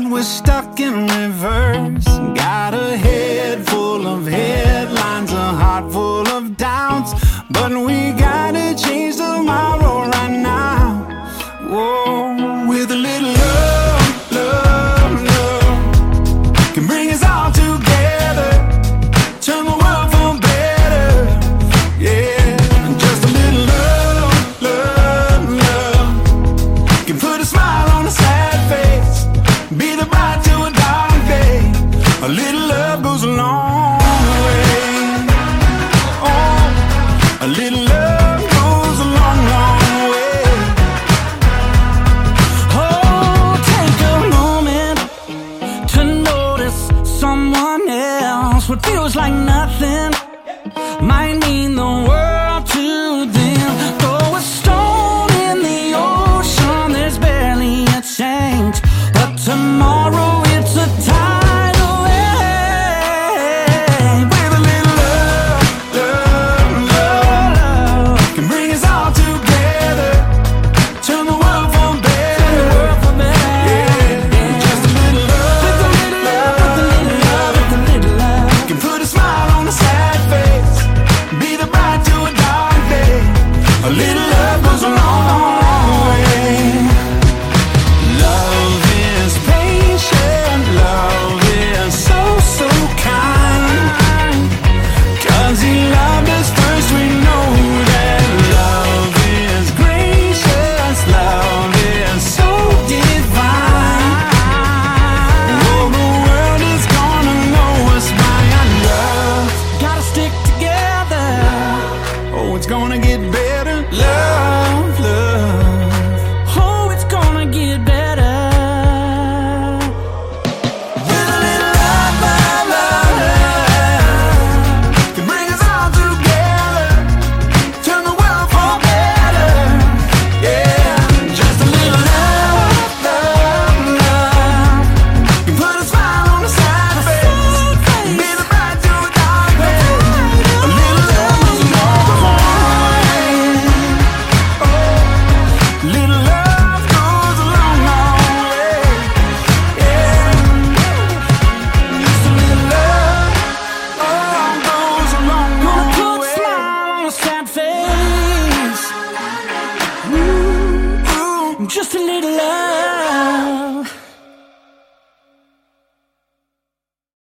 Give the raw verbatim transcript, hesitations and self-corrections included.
we're stuck in reverse. Got a head full of headlines, a heart full of doubts, but we gotta change tomorrow right now. Whoa, with a little love, love, love can bring us all together, turn the world for better. Yeah, just a little love, love, love can put a smile on a sad face, be the bright to a dark day. A little love goes a long way. Oh, a little love goes a long, long way. Oh, take a moment to notice someone else. What feels like nothing might mean the world to them. Throw a stone in the ocean, there's barely a change, but tomorrow it's a tidal wave. With a little love, love, love, love can bring us all together, turn the world for better. Yeah, just a little love, with a little love, with a little love, with a little love can put a smile on a sad face, be the bright to a dark day. A little love goes a long way. Love is patient, love is so, so kind. 'Cause he loved us first, we know that love is gracious, love is so divine. Oh, the world is gonna know us by our love. Gotta stick together, oh, it's gonna get better. Love, love, oh, it's gonna get better. With a little love, love, love, love can bring us all together, turn the world for better. Yeah, just a little love, love, love can put a smile on a sad face, be the bright to a dark day. A little love goes a long way. Oh, little love goes a long, long way. Yeah, just a little love, oh, goes a long, long way. Put a smile on a sad face. Ooh, ooh, just a little love.